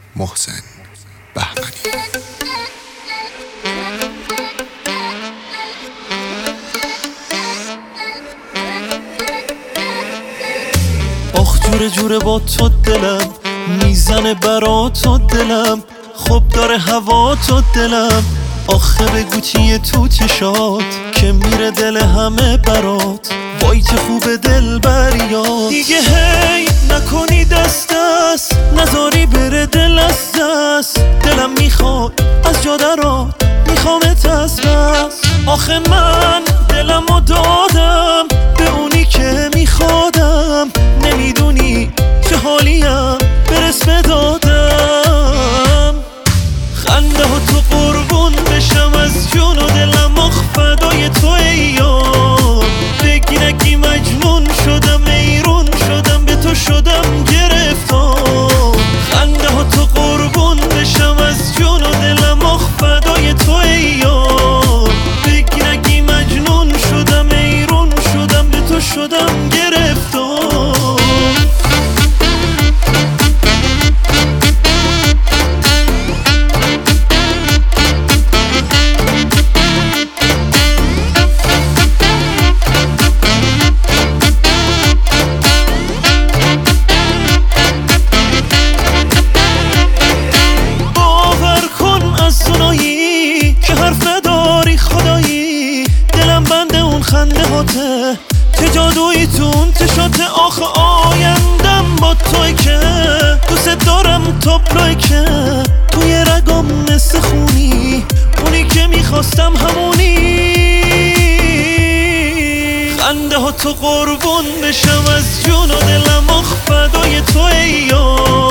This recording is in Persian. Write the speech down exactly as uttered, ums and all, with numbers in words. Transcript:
محسن بهمنی. آخ جوره جوره با تو دلم میزنه برا تو دلم، خب داره هوا تو دلم. آخه بگو چیه تو چشات که میره دل همه برات، وای چه خوبه دل بریات. دیگه هی نکنی دست دست، نذاری بره دل از دست. دلم میخواد از جا درات، میخوامت از بس. آخه من دلمو دادم به اونی که میخوادم، نمیدونی چه حالیم برس بدادم. خنده ها تو قربون بشم از جون و دلم، آخ فدای تو ای یار. بگی نگی مجنون شدم، ایرون شدم به تو شدم گرفتار. خنده ها تو قربون بشم از جون و دلم، آخ فدای تو ای یار. بگی نگی مجنون شدم، ایرون شدم به تو شدم گرفتار. خنده هاته چه جادویی تون چشاته، آخه آیندم با توی که دوست دارم تابلوی که توی رگم مثل خونی، اونی که میخواستم همونی. خنده ها تو قربون بشم از جون و دلم، آخ فدای تو ای یار.